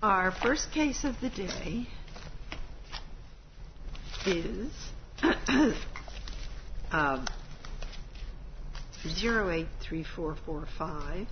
Our first case of the day is 083445,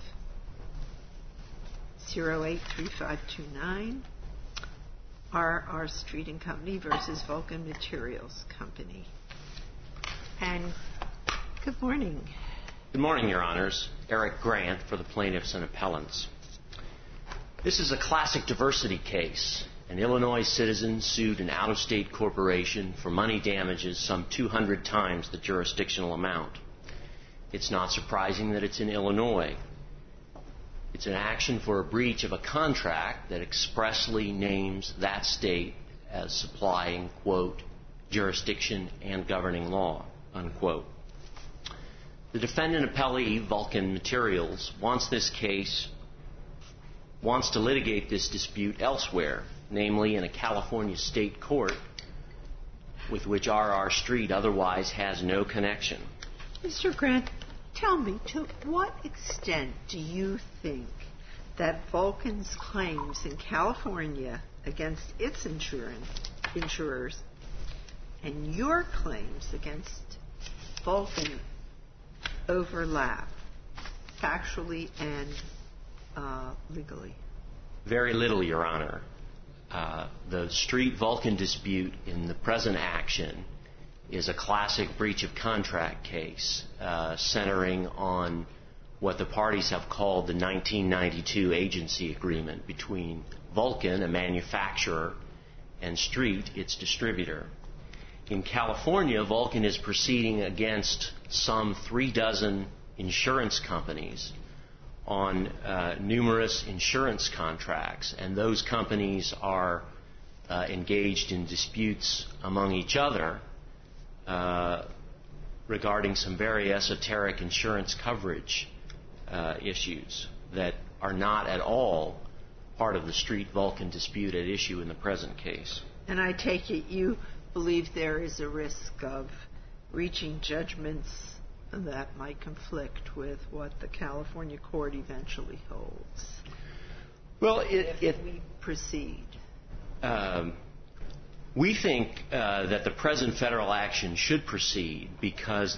083529, R.R. Street and Company versus Vulcan Materials Company. And good morning. Good morning, Your Honors. Eric Grant for the plaintiffs and appellants. This is a classic diversity case. An Illinois citizen sued an out-of-state corporation for money damages some 200 times the jurisdictional amount. It's not surprising that it's in Illinois. It's an action for a breach of a contract that expressly names that state as supplying, quote, jurisdiction and governing law, unquote. The defendant appellee, Vulcan Materials, wants to litigate this dispute elsewhere, namely in a California state court with which R.R. Street otherwise has no connection. Mr. Grant, tell me, to what extent do you think that Vulcan's claims in California against its insurers and your claims against Vulcan overlap factually and legally? Very little, Your Honor. The Street-Vulcan dispute in the present action is a classic breach of contract case centering on what the parties have called the 1992 agency agreement between Vulcan, a manufacturer, and Street, its distributor. In California, Vulcan is proceeding against some 36 insurance companies on numerous insurance contracts, and those companies are engaged in disputes among each other regarding some very esoteric insurance coverage issues that are not at all part of the Street-Vulcan dispute at issue in the present case. And I take it you believe there is a risk of reaching judgments that might conflict with what the California court eventually holds. Well, if we proceed. We think that the present federal action should proceed because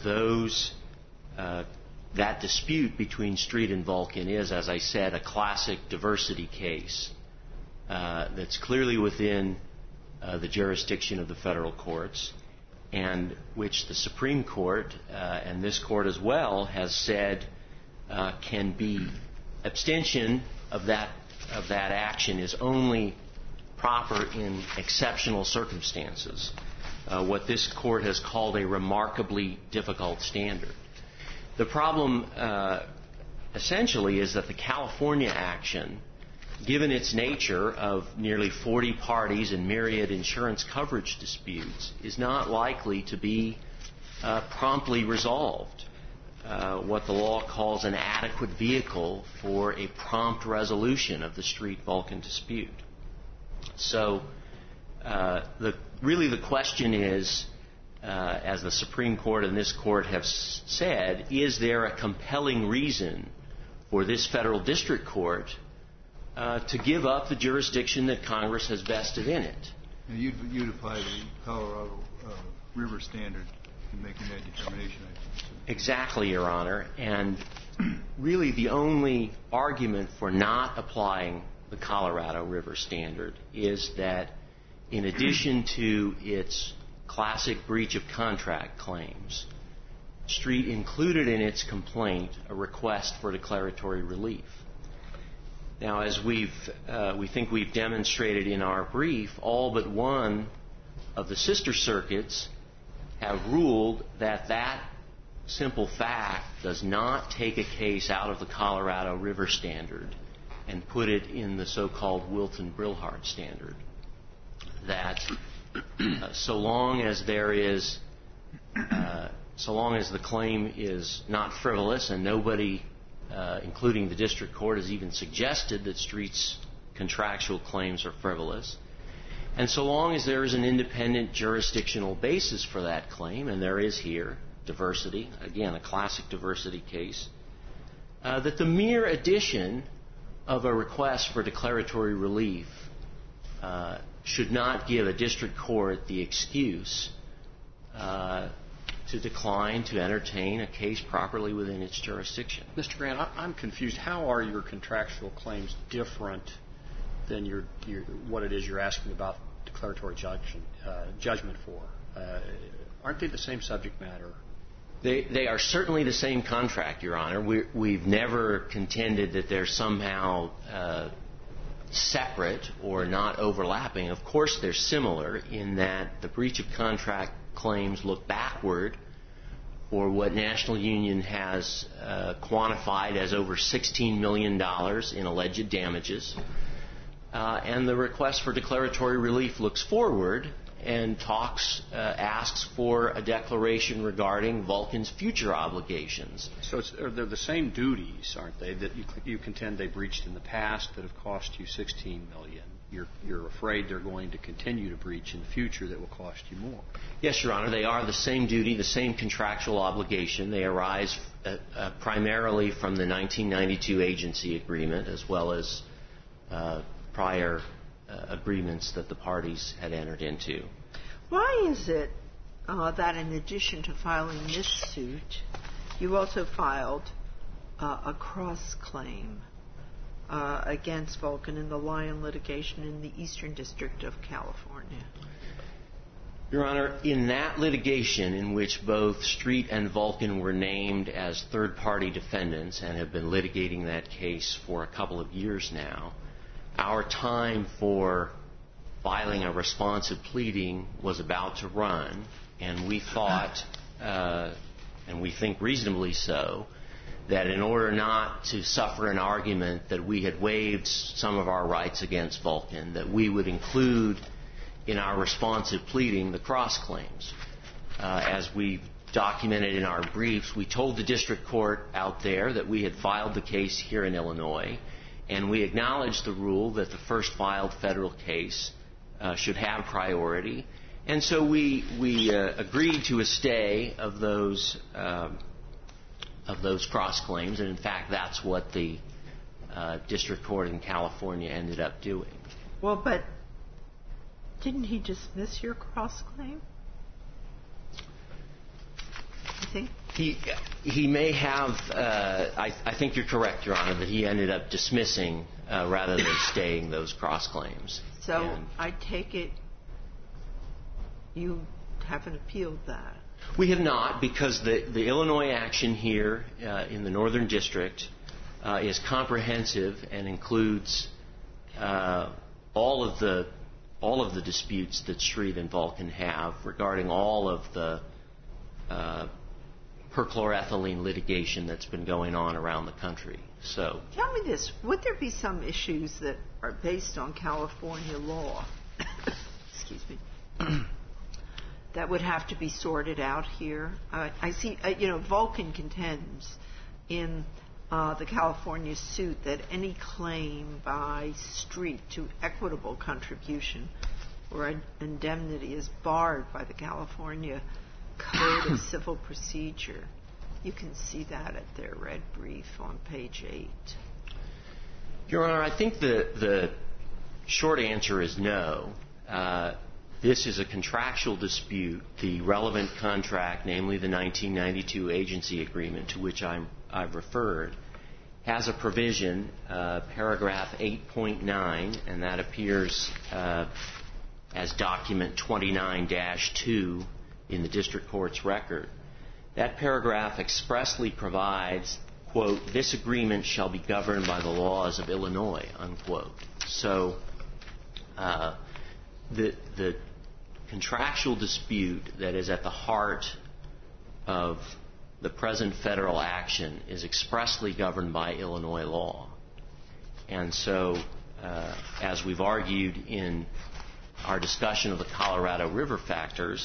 that dispute between Street and Vulcan is, as I said, a classic diversity case that's clearly within the jurisdiction of the federal courts, and which the Supreme Court and this court as well has said can be abstention of that action is only proper in exceptional circumstances, what this court has called a remarkably difficult standard. The problem essentially is that the California action, given its nature of nearly 40 parties and myriad insurance coverage disputes, is not likely to be promptly resolved, what the law calls an adequate vehicle for a prompt resolution of the Street-Vulcan dispute. So really the question is, as the Supreme Court and this court have said, is there a compelling reason for this federal district court to give up the jurisdiction that Congress has vested in it? And you'd apply the Colorado River standard in making that determination, I think. Exactly, Your Honor. And really the only argument for not applying the Colorado River standard is that in addition to its classic breach of contract claims, Street included in its complaint a request for declaratory relief. Now, as we think we've demonstrated in our brief, all but one of the sister circuits have ruled that that simple fact does not take a case out of the Colorado River standard and put it in the so-called Wilton-Brillhart standard. That so long as the claim is not frivolous, and nobody, including the district court, has even suggested that Street's contractual claims are frivolous, and so long as there is an independent jurisdictional basis for that claim, and there is here, diversity, again, a classic diversity case, that the mere addition of a request for declaratory relief should not give a district court the excuse to decline to entertain a case properly within its jurisdiction. Mr. Grant, I'm confused. How are your contractual claims different than what it is you're asking about declaratory judgment for? Aren't they the same subject matter? They are certainly the same contract, Your Honor. We've never contended that they're somehow separate or not overlapping. Of course, they're similar in that the breach of contract claims look backward for what National Union has quantified as over $16 million in alleged damages. And the request for declaratory relief looks forward and asks for a declaration regarding Vulcan's future obligations. So they're the same duties, aren't they, that you contend they breached in the past that have cost you $16 million? You're afraid they're going to continue to breach in the future that will cost you more. Yes, Your Honor. They are the same duty, the same contractual obligation. They arise primarily from the 1992 agency agreement as well as prior agreements that the parties had entered into. Why is it that in addition to filing this suit, you also filed a cross-claim against Vulcan in the Lyon litigation in the Eastern District of California? Your Honor, in that litigation in which both Street and Vulcan were named as third-party defendants and have been litigating that case for a couple of years now, our time for filing a responsive pleading was about to run, and we thought, and we think reasonably so, that in order not to suffer an argument that we had waived some of our rights against Vulcan, that we would include in our responsive pleading the cross-claims. As we've documented in our briefs, we told the district court out there that we had filed the case here in Illinois, and we acknowledged the rule that the first filed federal case should have priority. And so we agreed to a stay of those cross-claims, and in fact that's what the district court in California ended up doing. Well, but didn't he dismiss your cross-claim? I think he may have. I think you're correct, Your Honor, that he ended up dismissing rather than staying those cross-claims. So I take it you haven't appealed that. We have not, because the Illinois action here in the Northern District is comprehensive and includes all of the disputes that Street and Vulcan have regarding all of the perchloroethylene litigation that's been going on around the country. So, tell me this: would there be some issues that are based on California law? Excuse me. That would have to be sorted out here. I see. Vulcan contends in the California suit that any claim by Street to equitable contribution or indemnity is barred by the California Code of Civil Procedure. You can see that at their red brief on page 8. Your Honor, I think the short answer is no. This is a contractual dispute. The relevant contract, namely the 1992 agency agreement to which I've referred, has a provision, paragraph 8.9, and that appears as document 29-2 in the district court's record. That paragraph expressly provides, quote, "This agreement shall be governed by the laws of Illinois," unquote. So the contractual dispute that is at the heart of the present federal action is expressly governed by Illinois law. And so, as we've argued in our discussion of the Colorado River factors,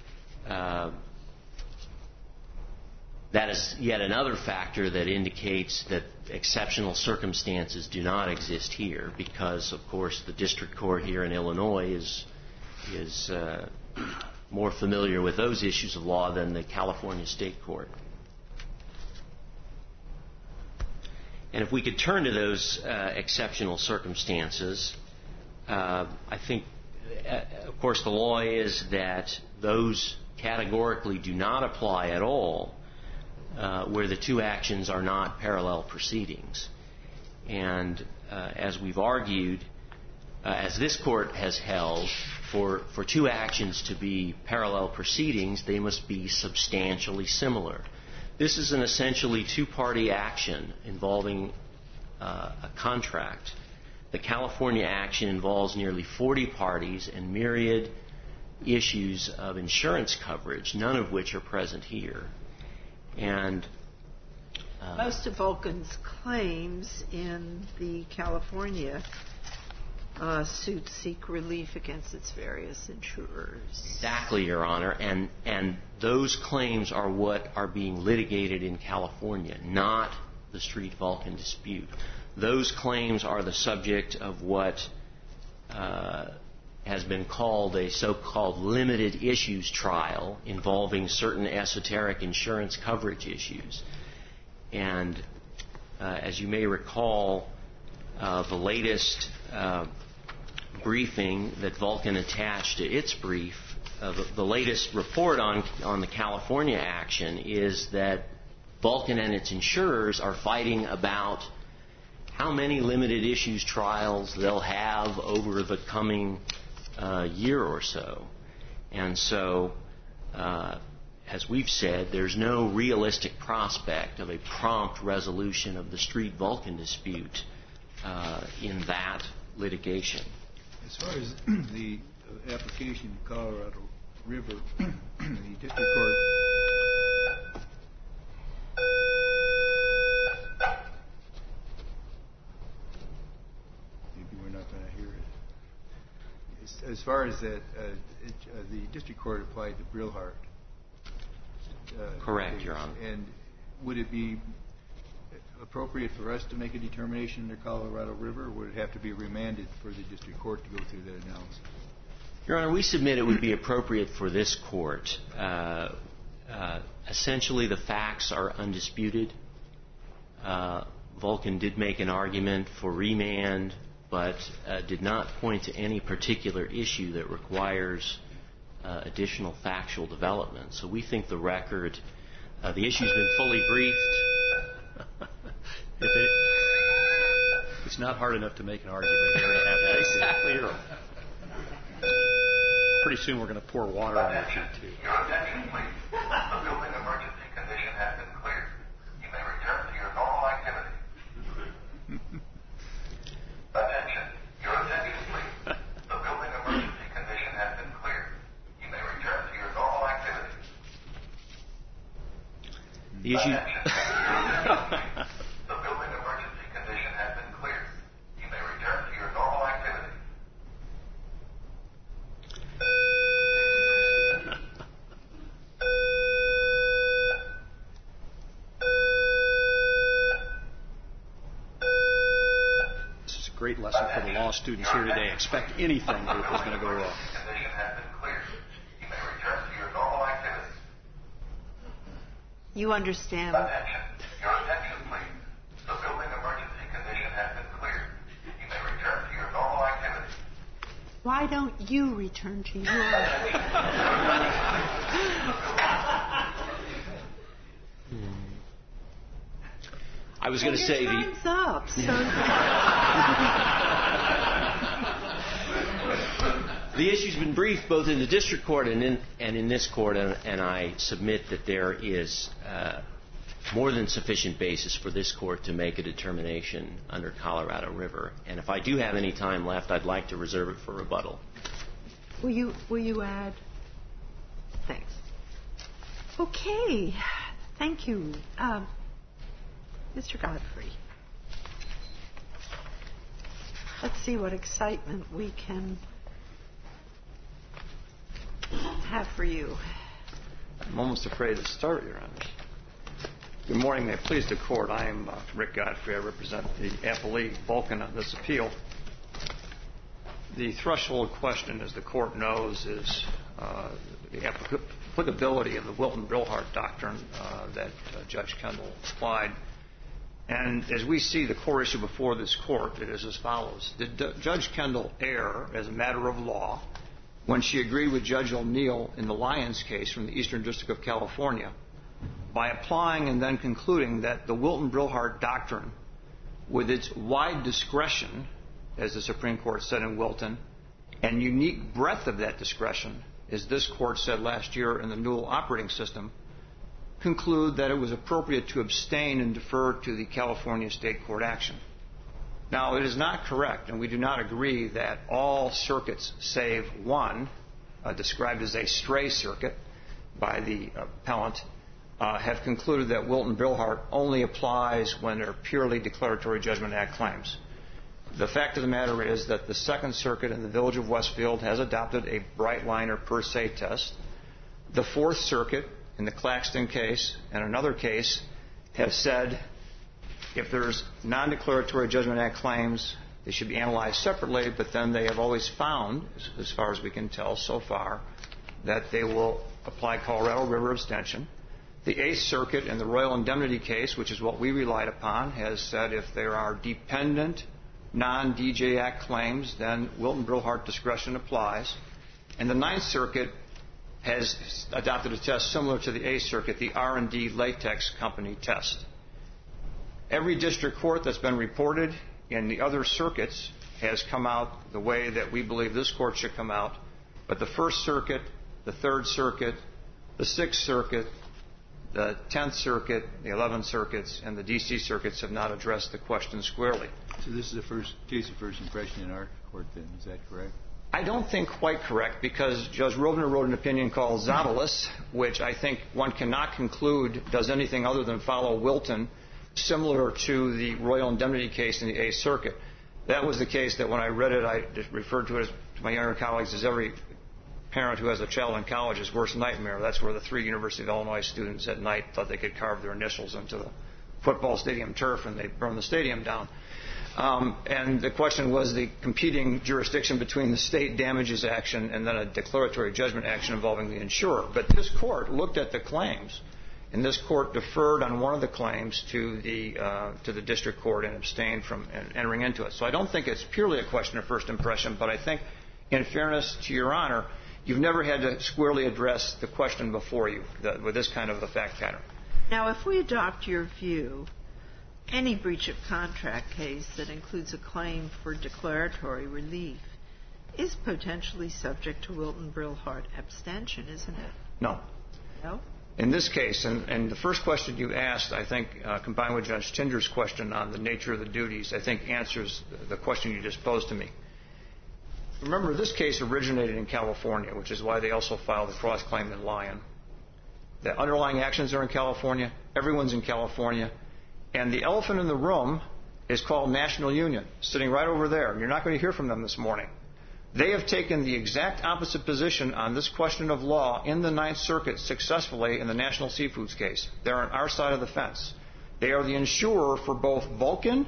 that is yet another factor that indicates that exceptional circumstances do not exist here because, of course, the district court here in Illinois is more familiar with those issues of law than the California state court. And if we could turn to those exceptional circumstances, I think, of course, the law is that those categorically do not apply at all where the two actions are not parallel proceedings. And as we've argued, as this Court has held, for two actions to be parallel proceedings, they must be substantially similar. This is an essentially two-party action involving a contract. The California action involves nearly 40 parties and myriad issues of insurance coverage, none of which are present here. And most of Vulcan's claims in the California suit seek relief against its various insurers. Exactly, Your Honor. And those claims are what are being litigated in California, not the Street Vulcan dispute. Those claims are the subject of what has been called a so-called limited issues trial involving certain esoteric insurance coverage issues. And as you may recall, the latest briefing that Vulcan attached to its brief, the latest report on the California action is that Vulcan and its insurers are fighting about how many limited issues trials they'll have over the coming year or so. And so, as we've said, there's no realistic prospect of a prompt resolution of the Street Vulcan dispute in that litigation. As far as the application to Colorado River, the district court... Maybe we're not going to hear it. As far as that, the district court applied the Brillhart. Correct, case. Your Honor. And would it be appropriate for us to make a determination under Colorado River, or would it have to be remanded for the district court to go through that analysis? Your Honor, we submit it would be appropriate for this court. Essentially, the facts are undisputed. Vulcan did make an argument for remand, but did not point to any particular issue that requires additional factual development. So we think the record, the issue's been fully briefed. It's not hard enough to make an argument here to have that. Exactly right. Pretty soon we're going to pour water on your feet, too. Your attention, please. The building emergency condition has been cleared. You may return to your normal activity. Attention. Your attention, please. The building emergency condition has been cleared. You may return to your normal activity. The issue... The building emergency condition has been cleared. You may return to your normal activity. This is a great lesson for the law students here today. Expect anything is going to go wrong. Condition has been cleared. You may return to your normal activity. You understand? Attention. Your attention, please. The building emergency condition has been cleared. You may return to your normal activity. Why don't you return to your... I was going to say your time's up, so... The issue's been briefed both in the district court and in this court, and I submit that there is more than sufficient basis for this court to make a determination under Colorado River. And if I do have any time left, I'd like to reserve it for rebuttal. Will you add? Thanks. Okay. Thank you. Mr. Godfrey. Let's see what excitement we can have for you. I'm almost afraid to start, Your Honor. Good morning. May it please the Court. I am Rick Godfrey. I represent the appellee Vulcan on this appeal. The threshold question, as the Court knows, is the applicability of the Wilton-Brillhart doctrine that Judge Kendall applied. And as we see the core issue before this court, it is as follows. Did Judge Kendall err as a matter of law when she agreed with Judge O'Neill in the Lyons case from the Eastern District of California by applying and then concluding that the Wilton-Brillhart doctrine, with its wide discretion, as the Supreme Court said in Wilton, and unique breadth of that discretion, as this court said last year in the Newell operating system, conclude that it was appropriate to abstain and defer to the California state court action. Now, it is not correct, and we do not agree that all circuits save one, described as a stray circuit by the appellant, have concluded that Wilton-Brillhart only applies when they're purely Declaratory Judgment Act claims. The fact of the matter is that the Second Circuit in the Village of Westfield has adopted a bright-line or per se test. The Fourth Circuit in the Claxton case and another case have said if there's non-Declaratory Judgment Act claims, they should be analyzed separately, but then they have always found, as far as we can tell so far, that they will apply Colorado River abstention. The Eighth Circuit in the Royal Indemnity case, which is what we relied upon, has said if there are dependent non-DJ Act claims, then Wilton-Brillhart discretion applies. And the Ninth Circuit has adopted a test similar to the Eighth Circuit, the R&D Latex Company test. Every district court that's been reported in the other circuits has come out the way that we believe this court should come out, but the First Circuit, the Third Circuit, the Sixth Circuit, the 10th Circuit, the 11th Circuits, and the D.C. Circuits have not addressed the question squarely. So this is the first case of first impression in our court, then. Is that correct? I don't think quite correct, because Judge Rovner wrote an opinion called Zavalis, which I think one cannot conclude does anything other than follow Wilton, similar to the Royal Indemnity case in the Eighth Circuit. That was the case that when I read it, I just referred to it to my younger colleagues as every parent who has a child in college's worst nightmare. That's where the 3 University of Illinois students at night thought they could carve their initials into the football stadium turf and they burned the stadium down. And the question was the competing jurisdiction between the state damages action and then a declaratory judgment action involving the insurer. But this court looked at the claims, and this court deferred on one of the claims to the district court and abstained from entering into it. So I don't think it's purely a question of first impression, but I think, in fairness to Your Honor, you've never had to squarely address the question before you with this kind of a fact pattern. Now, if we adopt your view, any breach of contract case that includes a claim for declaratory relief is potentially subject to Wilton-Brillhart abstention, isn't it? No. No? In this case, and the first question you asked, I think, combined with Judge Tinder's question on the nature of the duties, I think answers the question you just posed to me. Remember, this case originated in California, which is why they also filed a cross-claim in Lyon. The underlying actions are in California. Everyone's in California. And the elephant in the room is called National Union, sitting right over there. You're not going to hear from them this morning. They have taken the exact opposite position on this question of law in the Ninth Circuit successfully in the National Seafoods case. They're on our side of the fence. They are the insurer for both Vulcan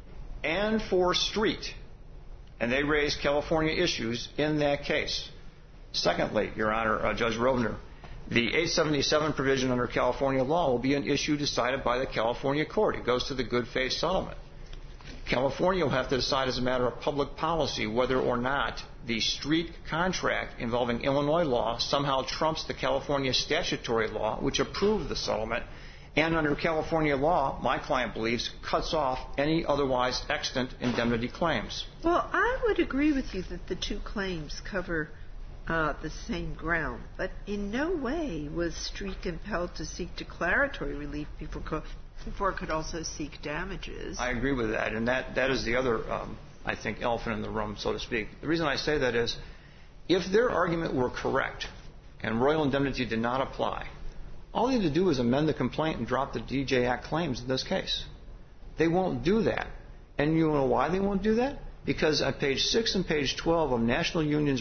and for Street. And they raised California issues in that case. Secondly, Your Honor, Judge Rovner, the 877 provision under California law will be an issue decided by the California court. It goes to the good faith settlement. California will have to decide as a matter of public policy whether or not the Street contract involving Illinois law somehow trumps the California statutory law, which approved the settlement, and under California law, my client believes, cuts off any otherwise extant indemnity claims. Well, I would agree with you that the two claims cover the same ground, but in no way was Street compelled to seek declaratory relief before it could also seek damages. I agree with that, and that is the other, I think, elephant in the room, so to speak. The reason I say that is, if their argument were correct and Royal Indemnity did not apply, all they need to do is amend the complaint and drop the DJ Act claims in this case. They won't do that. And you know why they won't do that? Because on page 6 and page 12 of National Union's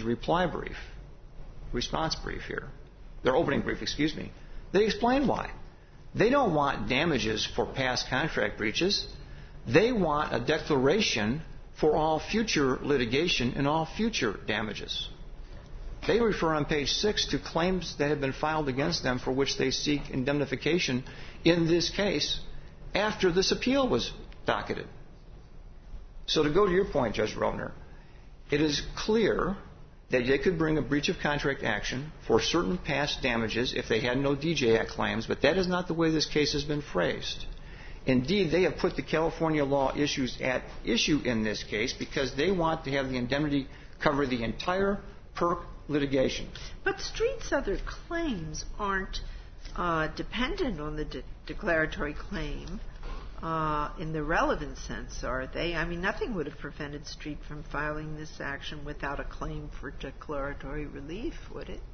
response brief here, their opening brief, they explain why. They don't want damages for past contract breaches. They want a declaration for all future litigation and all future damages. They refer on page 6 to claims that have been filed against them for which they seek indemnification in this case after this appeal was docketed. So to go to your point, Judge Rovner, it is clear that they could bring a breach of contract action for certain past damages if they had no DJ Act claims, but that is not the way this case has been phrased. Indeed, they have put the California law issues at issue in this case because they want to have the indemnity cover the entire PERC litigation. But Street's other claims aren't dependent on the declaratory claim in the relevant sense, are they? I mean, nothing would have prevented Street from filing this action without a claim for declaratory relief, would it?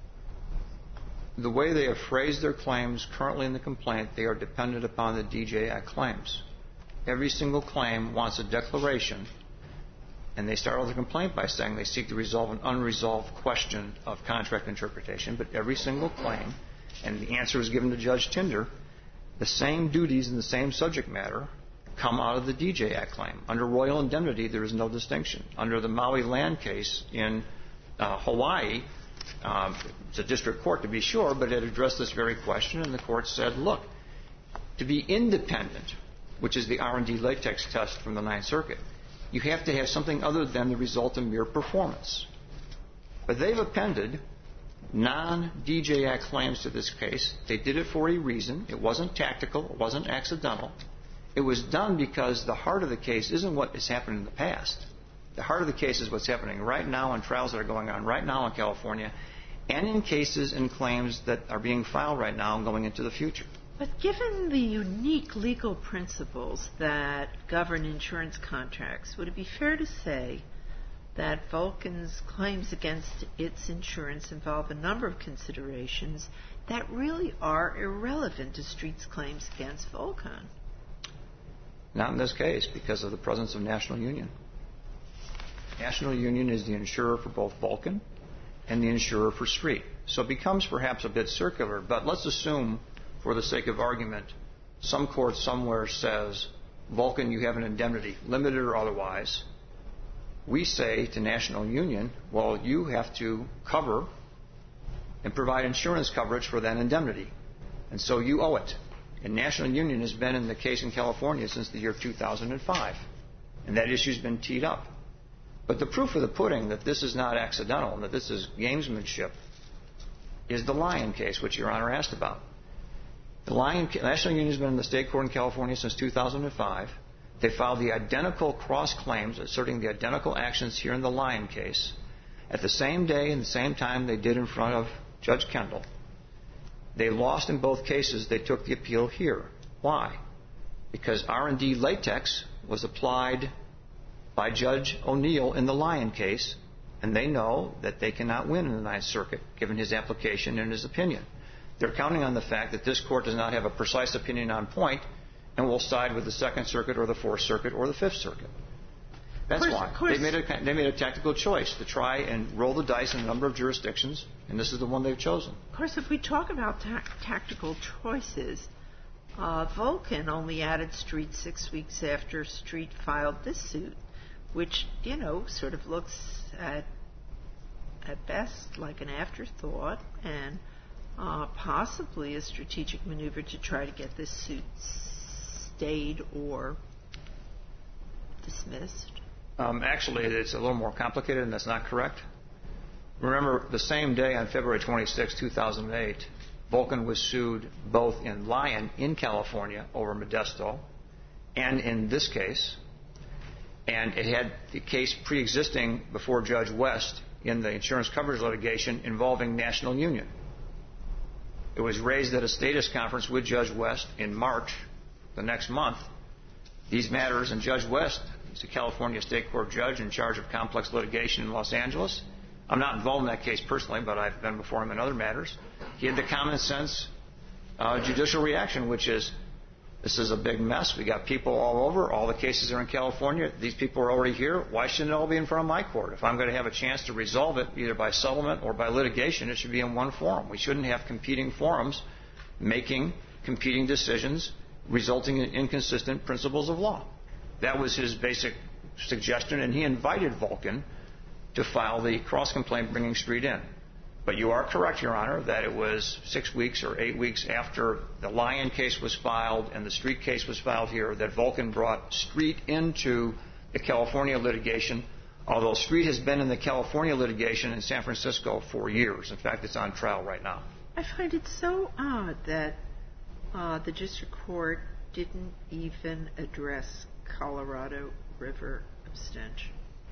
The way they have phrased their claims currently in the complaint, they are dependent upon the DJ Act claims. Every single claim wants a declaration, and they start with the complaint by saying they seek to resolve an unresolved question of contract interpretation, but every single claim, and the answer is given to Judge Tinder, the same duties and the same subject matter come out of the DJ Act claim. Under royal indemnity, there is no distinction. Under the Maui land case in Hawaii, it's a district court to be sure, but it addressed this very question, and the court said, look, to be independent, which is the R&D latex test from the Ninth Circuit, you have to have something other than the result of mere performance. But they've appended non-DJ Act claims to this case. They did it for a reason. It wasn't tactical. It wasn't accidental. It was done because the heart of the case isn't what has happened in the past. The heart of the case is what's happening right now in trials that are going on right now in California and in cases and claims that are being filed right now and going into the future. But given the unique legal principles that govern insurance contracts, would it be fair to say that Vulcan's claims against its insurance involve a number of considerations that really are irrelevant to Street's claims against Vulcan? Not in this case, because of the presence of National Union. National Union is the insurer for both Vulcan and the insurer for Street. So it becomes perhaps a bit circular, but let's assume, for the sake of argument, some court somewhere says, Vulcan, you have an indemnity, limited or otherwise. We say to National Union, well, you have to cover and provide insurance coverage for that indemnity. And so you owe it. And National Union has been in the case in California since the year 2005. And that issue's been teed up. But the proof of the pudding that this is not accidental and that this is gamesmanship is the Lyon case, which Your Honor asked about. The National Union has been in the state court in California since 2005. They filed the identical cross claims asserting the identical actions here in the Lyon case at the same day and the same time they did in front of Judge Kendall. They lost in both cases. They took the appeal here. Why? Because R&D latex was applied by Judge O'Neill in the Lyon case, and they know that they cannot win in the Ninth Circuit, given his application and his opinion. They're counting on the fact that this court does not have a precise opinion on point and will side with the Second Circuit or the Fourth Circuit or the Fifth Circuit. That's why. They made a tactical choice to try and roll the dice in a number of jurisdictions, and this is the one they've chosen. Of course, if we talk about tactical choices, Vulcan only added Street 6 weeks after Street filed this suit, which, you know, sort of looks at best like an afterthought and possibly a strategic maneuver to try to get this suit stayed or dismissed. Actually, it's a little more complicated, and that's not correct. Remember, the same day on February 26, 2008, Vulcan was sued both in Lyon in California over Modesto and in this case, and it had the case pre-existing before Judge West in the insurance coverage litigation involving National Union. It was raised at a status conference with Judge West in March, the next month. These matters, and Judge West, he's a California state court judge in charge of complex litigation in Los Angeles. I'm not involved in that case personally, but I've been before him in other matters. He had the common sense judicial reaction, which is, this is a big mess. We got people all over. All the cases are in California. These people are already here. Why shouldn't it all be in front of my court? If I'm going to have a chance to resolve it, either by settlement or by litigation, it should be in one forum. We shouldn't have competing forums making competing decisions resulting in inconsistent principles of law. That was his basic suggestion, and he invited Vulcan to file the cross-complaint bringing Street in. But you are correct, Your Honor, that it was 6 weeks or 8 weeks after the Lyon case was filed and the Street case was filed here that Vulcan brought Street into the California litigation, although Street has been in the California litigation in San Francisco for years. In fact, it's on trial right now. I find it so odd that the district court didn't even address Colorado River abstention.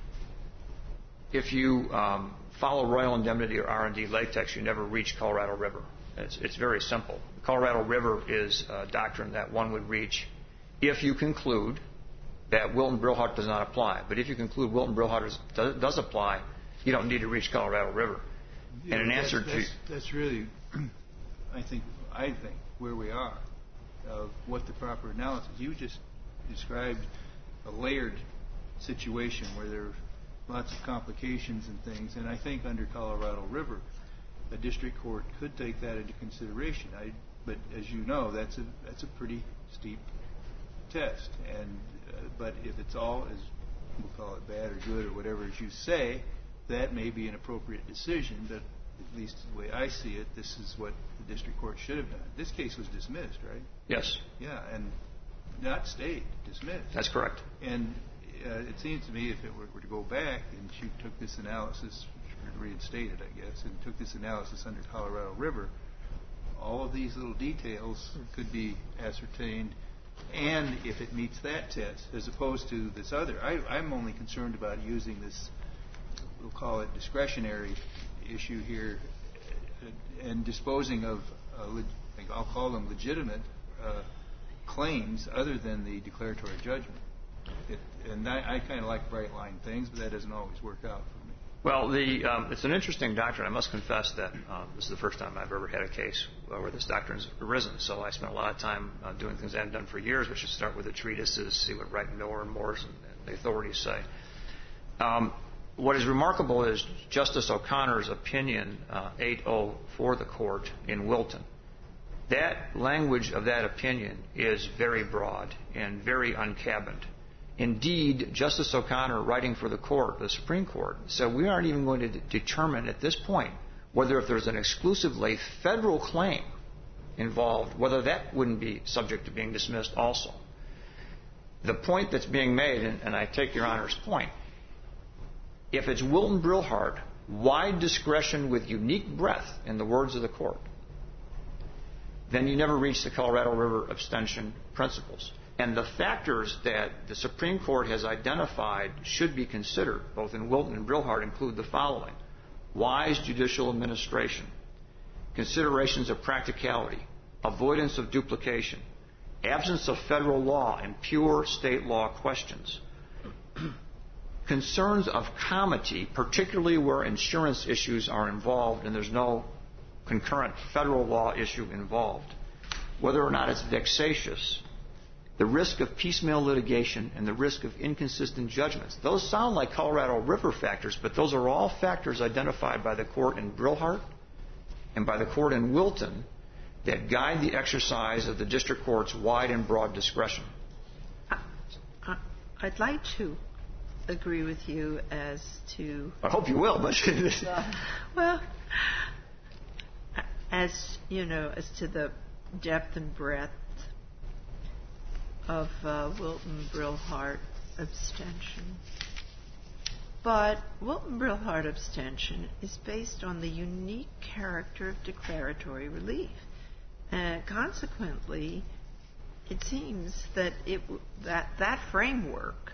If you follow Royal Indemnity or R&D latex, you never reach Colorado River. It's very simple. Colorado River is a doctrine that one would reach if you conclude that Wilton-Brillhart does not apply. But if you conclude Wilton-Brillhart does apply, you don't need to reach Colorado River. Yeah, and in answer to... That's really, I think, where we are, of what the proper analysis. You just described a layered situation where there are lots of complications and things, and I think under Colorado River, a district court could take that into consideration. But as you know, that's a pretty steep test. And but if it's all, as we'll call it, bad or good or whatever as you say, that may be an appropriate decision. But at least the way I see it, this is what the district court should have done. This case was dismissed, right? Yes. Yeah, and not stayed, dismissed. That's correct. And it seems to me if it were to go back and she took this analysis, reinstated, I guess, and took this analysis under Colorado River, all of these little details could be ascertained, and if it meets that test, as opposed to this other. I'm only concerned about using this, we'll call it discretionary issue here, and disposing of, I'll call them legitimate claims other than the declaratory judgment. And I kind of like bright line things, but that doesn't always work out for me. Well, it's an interesting doctrine. I must confess that this is the first time I've ever had a case where this doctrine's arisen. So I spent a lot of time doing things I hadn't done for years, which is start with the treatises, see what Wright and Miller and Morse and the authorities say. What is remarkable is Justice O'Connor's opinion, 8-0 for the court in Wilton. That language of that opinion is very broad and very uncabined. Indeed, Justice O'Connor, writing for the court, the Supreme Court, said we aren't even going to determine at this point whether if there's an exclusively federal claim involved, whether that wouldn't be subject to being dismissed also. The point that's being made, and I take Your Honor's point, if it's Wilton-Brillhart, wide discretion with unique breadth, in the words of the court, then you never reach the Colorado River abstention principles. And the factors that the Supreme Court has identified should be considered, both in Wilton and Brillhart, include the following: wise judicial administration, considerations of practicality, avoidance of duplication, absence of federal law and pure state law questions, concerns of comity, particularly where insurance issues are involved and there's no concurrent federal law issue involved, whether or not it's vexatious, the risk of piecemeal litigation, and the risk of inconsistent judgments. Those sound like Colorado River factors, but those are all factors identified by the court in Brillhart and by the court in Wilton that guide the exercise of the district court's wide and broad discretion. I'd like to agree with you as to... I hope you will, but... well, as you know, as to the depth and breadth of Wilton-Brillhart abstention. But Wilton-Brillhart abstention is based on the unique character of declaratory relief. And consequently, it seems that that framework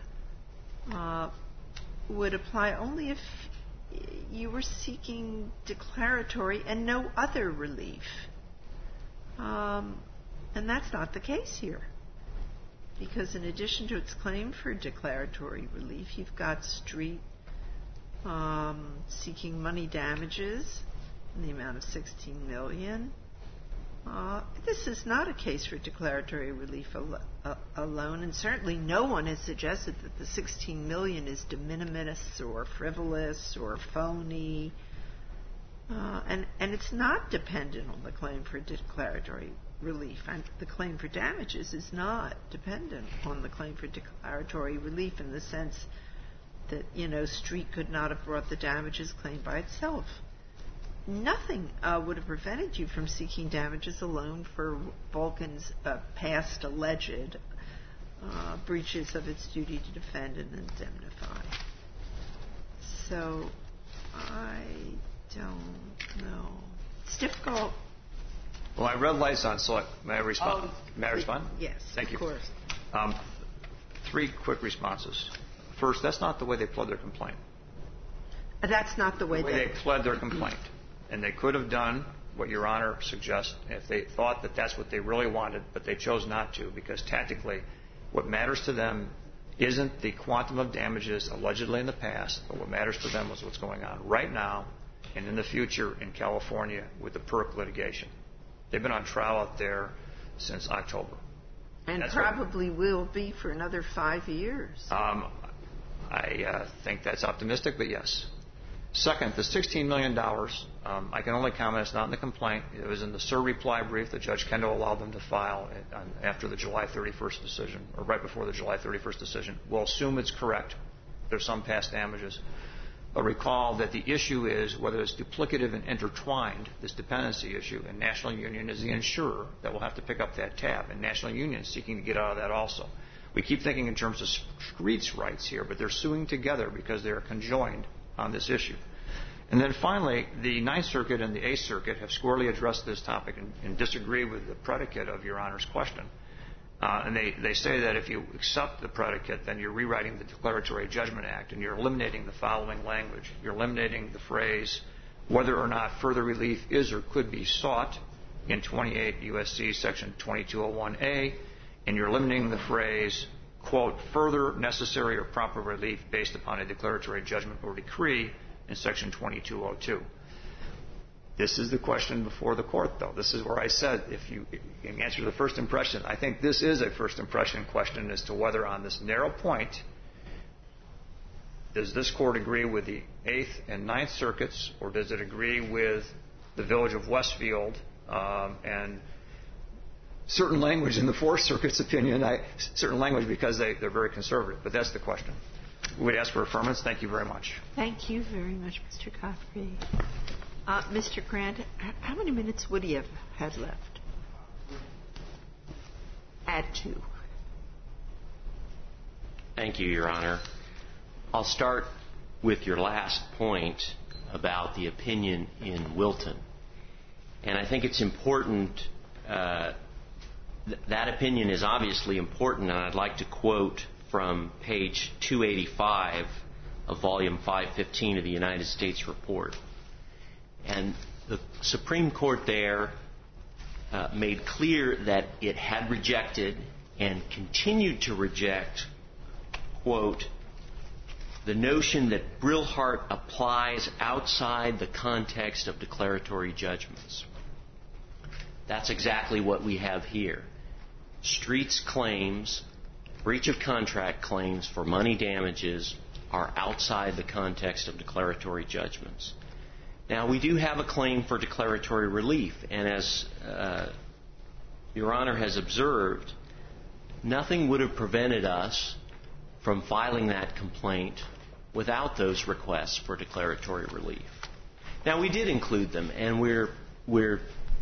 would apply only if you were seeking declaratory and no other relief. And that's not the case here. Because in addition to its claim for declaratory relief, you've got Street seeking money damages in the amount of $16 million. This is not a case for declaratory relief alone, and certainly no one has suggested that the $16 million is de minimis or frivolous or phony. And it's not dependent on the claim for declaratory relief. And the claim for damages is not dependent on the claim for declaratory relief in the sense that, Street could not have brought the damages claim by itself. nothing would have prevented you from seeking damages alone for Vulcan's past alleged breaches of its duty to defend and indemnify. So, I don't know. It's difficult. Well, my red light's on, so may I respond? May I respond? Yes, Thank you. Of course. 3 quick responses. First, that's not the way they pled their complaint. That's not the way They pled their complaint. And they could have done what Your Honor suggests if they thought that that's what they really wanted, but they chose not to, because tactically what matters to them isn't the quantum of damages allegedly in the past, but what matters to them is what's going on right now and in the future in California with the PERC litigation. They've been on trial out there since October. And that's probably will be for another 5 years. I think that's optimistic, but yes. Second, the $16 million, I can only comment it's not in the complaint. It was in the SIR reply brief that Judge Kendall allowed them to file after the July 31st decision, or right before the July 31st decision. We'll assume it's correct. There's some past damages. But recall that the issue is whether it's duplicative and intertwined, this dependency issue, and National Union is the insurer that will have to pick up that tab, and National Union is seeking to get out of that also. We keep thinking in terms of streets' rights here, but they're suing together because they are conjoined on this issue. And then finally, the Ninth Circuit and the Eighth Circuit have squarely addressed this topic and disagree with the predicate of Your Honor's question. And they say that if you accept the predicate, then you're rewriting the Declaratory Judgment Act, and you're eliminating the following language. You're eliminating the phrase, whether or not further relief is or could be sought in 28 U.S.C. Section 2201A, and you're eliminating the phrase, quote, further necessary or proper relief based upon a declaratory judgment or decree in Section 2202. This is the question before the court, though. This is where I said, if you can answer the first impression, I think this is a first impression question as to whether on this narrow point, does this court agree with the Eighth and Ninth Circuits, or does it agree with the Village of Westfield and certain language in the Fourth Circuit's opinion, certain language because they're very conservative, but that's the question. We would ask for affirmance. Thank you very much. Thank you very much, Mr. Godfrey. Mr. Grant, how many minutes would he have had left? Add 2. Thank you, Your Honor. I'll start with your last point about the opinion in Wilton. And I think it's important, that opinion is obviously important, and I'd like to quote from page 285 of volume 515 of the United States Report. And the Supreme Court there made clear that it had rejected and continued to reject, quote, the notion that Brillhart applies outside the context of declaratory judgments. That's exactly what we have here. Streets claims, breach of contract claims for money damages are outside the context of declaratory judgments. Now, we do have a claim for declaratory relief, and as Your Honor has observed, nothing would have prevented us from filing that complaint without those requests for declaratory relief. Now, we did include them, and we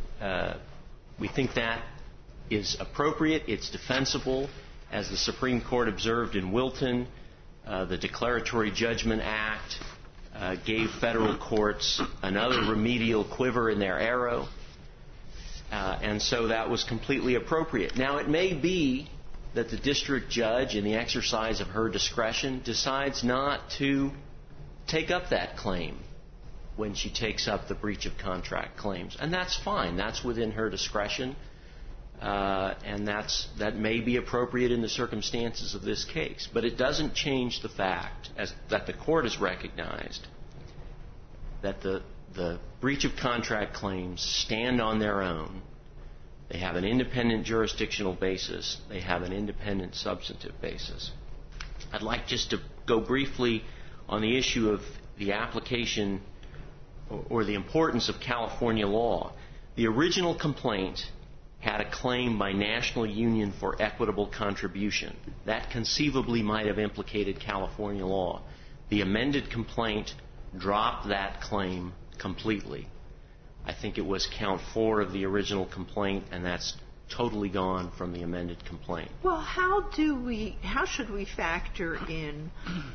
think that is appropriate, it's defensible. As the Supreme Court observed in Wilton, the Declaratory Judgment Act gave federal courts another remedial quiver in their arrow, and so that was completely appropriate. Now, it may be that the district judge, in the exercise of her discretion, decides not to take up that claim when she takes up the breach of contract claims, and that's fine. That's within her discretion, and that may be appropriate in the circumstances of this case. But it doesn't change the fact that the court has recognized that the breach of contract claims stand on their own. They have an independent jurisdictional basis. They have an independent substantive basis. I'd like just to go briefly on the issue of the application or the importance of California law. The original complaint had a claim by National Union for Equitable Contribution. That conceivably might have implicated California law. The amended complaint dropped that claim completely. I think it was count 4 of the original complaint, and that's totally gone from the amended complaint. Well, how should we factor in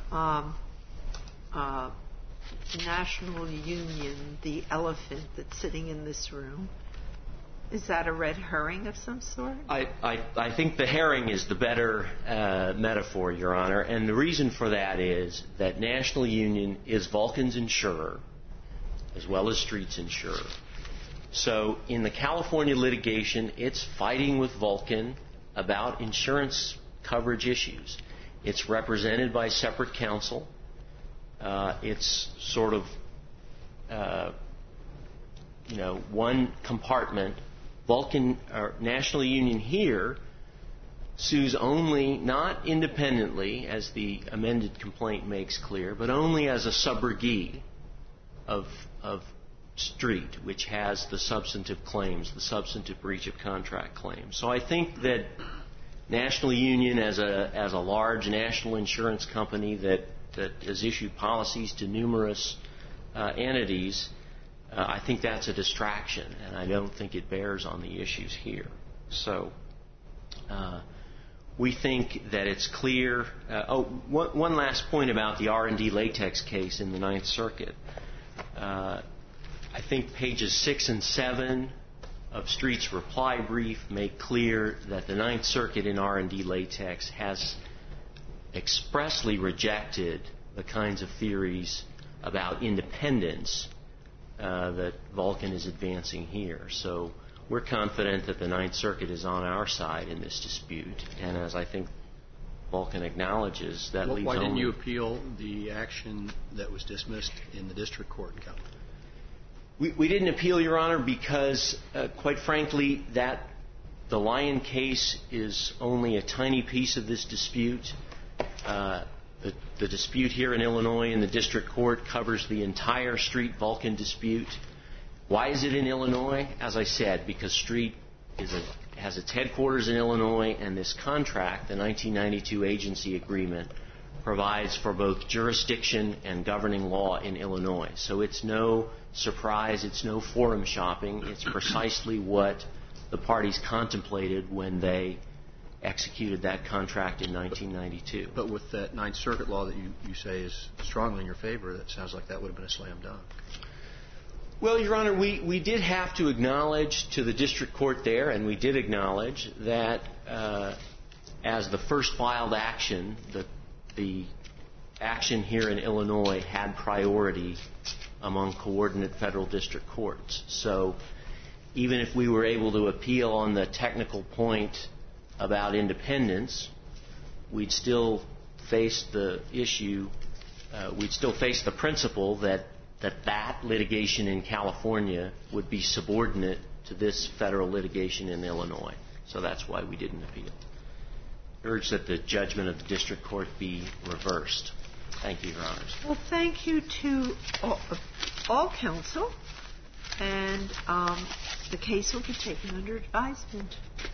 National Union, the elephant that's sitting in this room? Is that a red herring of some sort? I think the herring is the better metaphor, Your Honor, and the reason for that is that National Union is Vulcan's insurer as well as Street's insurer. So in the California litigation, it's fighting with Vulcan about insurance coverage issues. It's represented by separate counsel. It's sort of, one compartment. Vulcan or National Union here sues only, not independently, as the amended complaint makes clear, but only as a subrogee of Street, which has the substantive claims, the substantive breach of contract claims. So I think that National Union, as a large national insurance company that has issued policies to numerous entities, I think that's a distraction, and I don't think it bears on the issues here. So we think that it's clear. One last point about the R&D latex case in the Ninth Circuit. I think pages 6 and 7 of Street's reply brief make clear that the Ninth Circuit in R&D latex has expressly rejected the kinds of theories about independence that Vulcan is advancing here. So we're confident that the Ninth Circuit is on our side in this dispute, and as I think Vulcan acknowledges, that leaves Why didn't only... you appeal the action that was dismissed in the district court in California? We didn't appeal, Your Honor, because, quite frankly, that the Lyon case is only a tiny piece of this dispute. The dispute here in Illinois in the district court covers the entire Street Vulcan dispute. Why is it in Illinois? As I said, because Street has its headquarters in Illinois, and this contract, the 1992 agency agreement, provides for both jurisdiction and governing law in Illinois. So it's no surprise, it's no forum shopping. It's precisely what the parties contemplated when they executed that contract in 1992. But with that Ninth Circuit law that you say is strongly in your favor, that sounds like that would have been a slam dunk. Well, Your Honor, we did have to acknowledge to the district court there, and we did acknowledge that as the first filed action, the action here in Illinois had priority among coordinate federal district courts. So even if we were able to appeal on the technical point about independence, we'd still face the issue, we'd still face the principle that litigation in California would be subordinate to this federal litigation in Illinois. So that's why we didn't appeal. I urge that the judgment of the district court be reversed. Thank you, Your Honors. Well, thank you to all counsel, and the case will be taken under advisement.